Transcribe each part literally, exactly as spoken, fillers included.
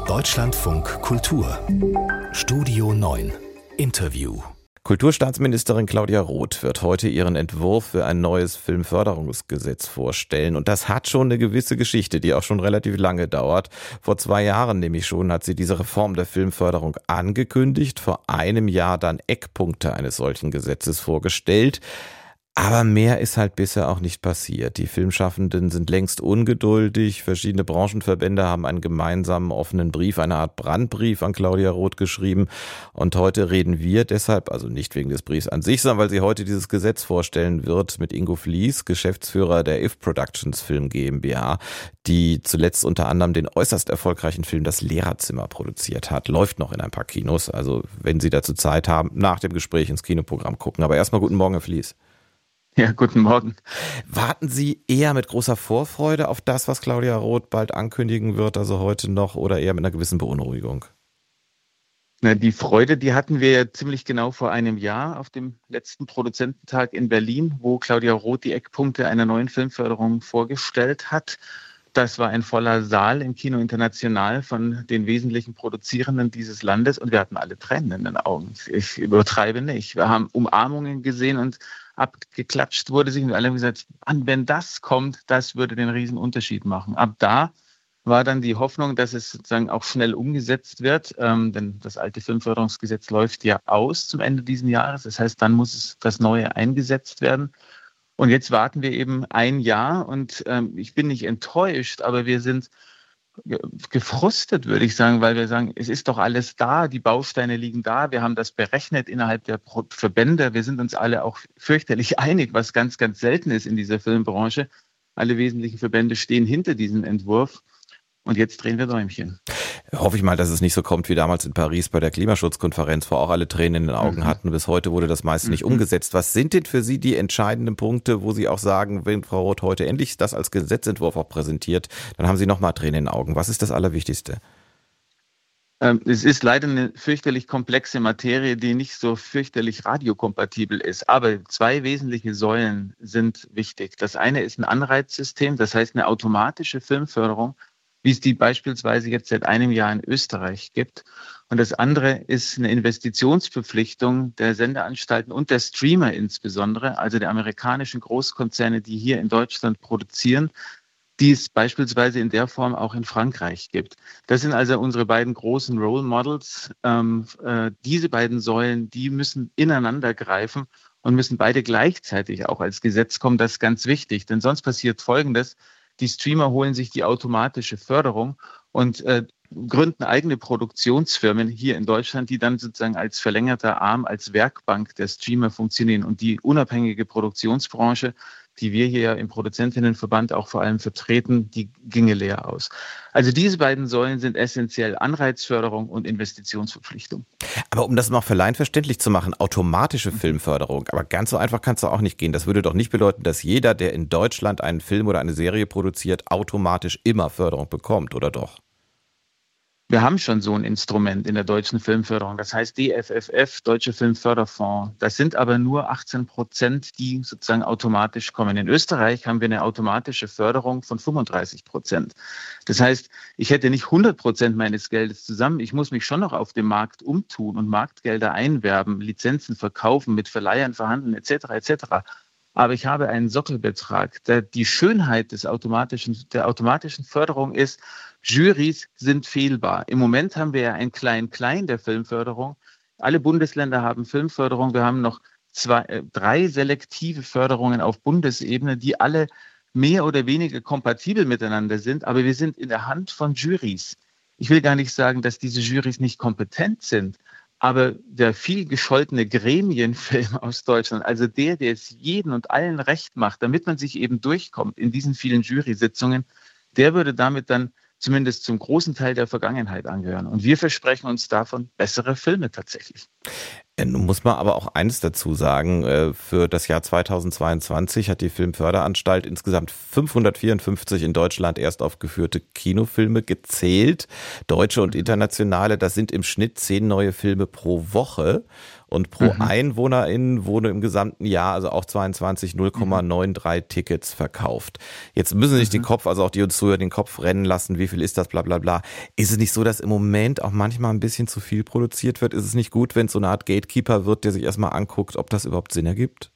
Deutschlandfunk Kultur Studio neun Interview. Kulturstaatsministerin Claudia Roth wird heute ihren Entwurf für ein neues Filmförderungsgesetz vorstellen. Und das hat schon eine gewisse Geschichte, die auch schon relativ lange dauert. Vor zwei Jahren nämlich schon hat sie diese Reform der Filmförderung angekündigt, vor einem Jahr dann Eckpunkte eines solchen Gesetzes vorgestellt. Aber mehr ist halt bisher auch nicht passiert. Die Filmschaffenden sind längst ungeduldig. Verschiedene Branchenverbände haben einen gemeinsamen offenen Brief, eine Art Brandbrief an Claudia Roth geschrieben. Und heute reden wir deshalb, also nicht wegen des Briefs an sich, sondern weil sie heute dieses Gesetz vorstellen wird, mit Ingo Fliess, Geschäftsführer der If Productions Film GmbH, die zuletzt unter anderem den äußerst erfolgreichen Film Das Lehrerzimmer produziert hat. Läuft noch in ein paar Kinos. Also wenn Sie dazu Zeit haben, nach dem Gespräch ins Kinoprogramm gucken. Aber erstmal guten Morgen, Herr Fliess. Ja, guten Morgen. Warten Sie eher mit großer Vorfreude auf das, was Claudia Roth bald ankündigen wird, also heute noch, oder eher mit einer gewissen Beunruhigung? Na, die Freude, die hatten wir ja ziemlich genau vor einem Jahr auf dem letzten Produzententag in Berlin, wo Claudia Roth die Eckpunkte einer neuen Filmförderung vorgestellt hat. Das war ein voller Saal im Kino International von den wesentlichen Produzierenden dieses Landes und wir hatten alle Tränen in den Augen. Ich übertreibe nicht. Wir haben Umarmungen gesehen und abgeklatscht wurde sich und alle haben gesagt, an, wenn das kommt, das würde den riesen Unterschied machen. Ab da war dann die Hoffnung, dass es sozusagen auch schnell umgesetzt wird, ähm, denn das alte Filmförderungsgesetz läuft ja aus zum Ende dieses Jahres. Das heißt, dann muss es das Neue eingesetzt werden. Und jetzt warten wir eben ein Jahr und ähm, ich bin nicht enttäuscht, aber wir sind gefrustet, würde ich sagen, weil wir sagen, es ist doch alles da, die Bausteine liegen da, wir haben das berechnet innerhalb der Verbände, wir sind uns alle auch fürchterlich einig, was ganz, ganz selten ist in dieser Filmbranche. Alle wesentlichen Verbände stehen hinter diesem Entwurf. Und jetzt drehen wir Däumchen. Hoffe ich mal, dass es nicht so kommt wie damals in Paris bei der Klimaschutzkonferenz, wo auch alle Tränen in den Augen mhm. hatten. Bis heute wurde das meiste mhm. nicht umgesetzt. Was sind denn für Sie die entscheidenden Punkte, wo Sie auch sagen, wenn Frau Roth heute endlich das als Gesetzentwurf auch präsentiert, dann haben Sie nochmal Tränen in den Augen. Was ist das Allerwichtigste? Ähm, es ist leider eine fürchterlich komplexe Materie, die nicht so fürchterlich radiokompatibel ist. Aber zwei wesentliche Säulen sind wichtig. Das eine ist ein Anreizsystem, das heißt eine automatische Filmförderung, wie es die beispielsweise jetzt seit einem Jahr in Österreich gibt. Und das andere ist eine Investitionsverpflichtung der Sendeanstalten und der Streamer insbesondere, also der amerikanischen Großkonzerne, die hier in Deutschland produzieren, die es beispielsweise in der Form auch in Frankreich gibt. Das sind also unsere beiden großen Role Models. Ähm, äh, diese beiden Säulen, die müssen ineinander greifen und müssen beide gleichzeitig auch als Gesetz kommen. Das ist ganz wichtig, denn sonst passiert Folgendes. Die Streamer holen sich die automatische Förderung und äh, gründen eigene Produktionsfirmen hier in Deutschland, die dann sozusagen als verlängerter Arm, als Werkbank der Streamer funktionieren. Und die unabhängige Produktionsbranche, die wir hier ja im Produzentinnenverband auch vor allem vertreten, die ginge leer aus. Also diese beiden Säulen sind essentiell: Anreizförderung und Investitionsverpflichtung. Aber um das noch für Laien verständlich zu machen, automatische Filmförderung, aber ganz so einfach kann es doch auch nicht gehen. Das würde doch nicht bedeuten, dass jeder, der in Deutschland einen Film oder eine Serie produziert, automatisch immer Förderung bekommt, oder doch? Wir haben schon so ein Instrument in der deutschen Filmförderung, das heißt D F F F, Deutsche Filmförderfonds. Das sind aber nur achtzehn Prozent, die sozusagen automatisch kommen. In Österreich haben wir eine automatische Förderung von fünfunddreißig Prozent. Das heißt, ich hätte nicht hundert Prozent meines Geldes zusammen. Ich muss mich schon noch auf dem Markt umtun und Marktgelder einwerben, Lizenzen verkaufen, mit Verleihern verhandeln et cetera et cetera. Aber ich habe einen Sockelbetrag. Der, die Schönheit des automatischen, der automatischen Förderung ist, Jurys sind fehlbar. Im Moment haben wir ja ein Klein-Klein der Filmförderung. Alle Bundesländer haben Filmförderung. Wir haben noch zwei, äh, drei selektive Förderungen auf Bundesebene, die alle mehr oder weniger kompatibel miteinander sind. Aber wir sind in der Hand von Jurys. Ich will gar nicht sagen, dass diese Jurys nicht kompetent sind. Aber der viel gescholtene Gremienfilm aus Deutschland, also der, der es jeden und allen recht macht, damit man sich eben durchkommt in diesen vielen Jury-Sitzungen, der würde damit dann zumindest zum großen Teil der Vergangenheit angehören. Und wir versprechen uns davon bessere Filme tatsächlich. Nun muss man aber auch eines dazu sagen, für das Jahr zweitausendzweiundzwanzig hat die Filmförderanstalt insgesamt fünfhundertvierundfünfzig in Deutschland erstaufgeführte Kinofilme gezählt, deutsche und internationale. Das sind im Schnitt zehn neue Filme pro Woche. und pro Mhm. Einwohnerin wurde im gesamten Jahr, also auch zweiundzwanzig, null Komma dreiundneunzig Tickets verkauft. Jetzt müssen Sie sich Mhm. den Kopf, also auch die uns zuhören, den Kopf rennen lassen, wie viel ist das, bla bla bla. Ist es nicht so, dass im Moment auch manchmal ein bisschen zu viel produziert wird? Ist es nicht gut, wenn es so eine Art Gatekeeper wird, der sich erstmal anguckt, ob das überhaupt Sinn ergibt?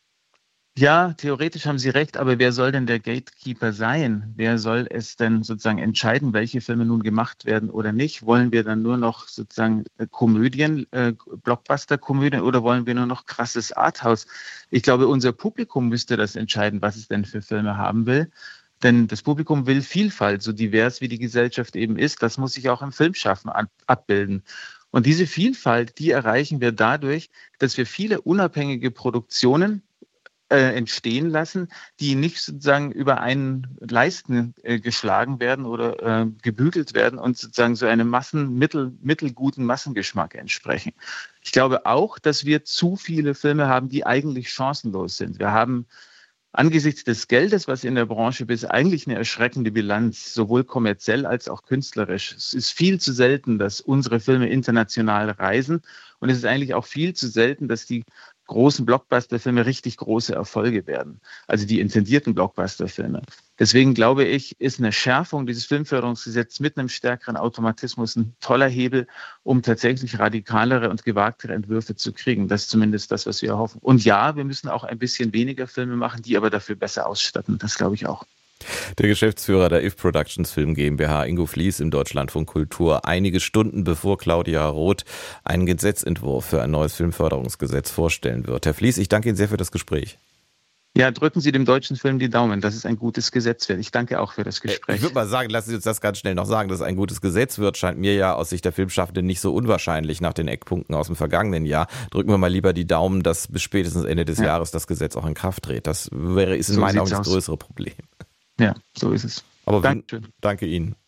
Ja, theoretisch haben Sie recht, aber wer soll denn der Gatekeeper sein? Wer soll es denn sozusagen entscheiden, welche Filme nun gemacht werden oder nicht? Wollen wir dann nur noch sozusagen äh, Komödien, äh, Blockbuster-Komödien oder wollen wir nur noch krasses Arthouse? Ich glaube, unser Publikum müsste das entscheiden, was es denn für Filme haben will. Denn das Publikum will Vielfalt, so divers wie die Gesellschaft eben ist. Das muss sich auch im Filmschaffen an, abbilden. Und diese Vielfalt, die erreichen wir dadurch, dass wir viele unabhängige Produktionen Äh, entstehen lassen, die nicht sozusagen über einen Leisten äh, geschlagen werden oder äh, gebügelt werden und sozusagen so einem Massen, mittel, mittelguten Massengeschmack entsprechen. Ich glaube auch, dass wir zu viele Filme haben, die eigentlich chancenlos sind. Wir haben angesichts des Geldes, was in der Branche ist, eigentlich eine erschreckende Bilanz, sowohl kommerziell als auch künstlerisch. Es ist viel zu selten, dass unsere Filme international reisen und es ist eigentlich auch viel zu selten, dass die großen Blockbuster-Filme richtig große Erfolge werden, also die intendierten Blockbuster-Filme. Deswegen glaube ich, ist eine Schärfung dieses Filmförderungsgesetzes mit einem stärkeren Automatismus ein toller Hebel, um tatsächlich radikalere und gewagtere Entwürfe zu kriegen. Das ist zumindest das, was wir erhoffen. Und ja, wir müssen auch ein bisschen weniger Filme machen, die aber dafür besser ausstatten. Das glaube ich auch. Der Geschäftsführer der If Productions Film GmbH, Ingo Fliess, im Deutschlandfunk Kultur, einige Stunden bevor Claudia Roth einen Gesetzentwurf für ein neues Filmförderungsgesetz vorstellen wird. Herr Fliess, ich danke Ihnen sehr für das Gespräch. Ja, drücken Sie dem deutschen Film die Daumen, dass es ein gutes Gesetz wird. Ich danke auch für das Gespräch. Ich würde mal sagen, lassen Sie uns das ganz schnell noch sagen, dass es ein gutes Gesetz wird, scheint mir ja aus Sicht der Filmschaffenden nicht so unwahrscheinlich nach den Eckpunkten aus dem vergangenen Jahr. Drücken wir mal lieber die Daumen, dass bis spätestens Ende des ja. Jahres das Gesetz auch in Kraft tritt. Das wäre, ist in so meinen Augen das größere Problem. Ja, so ist es. Aber Dankeschön. Danke Ihnen.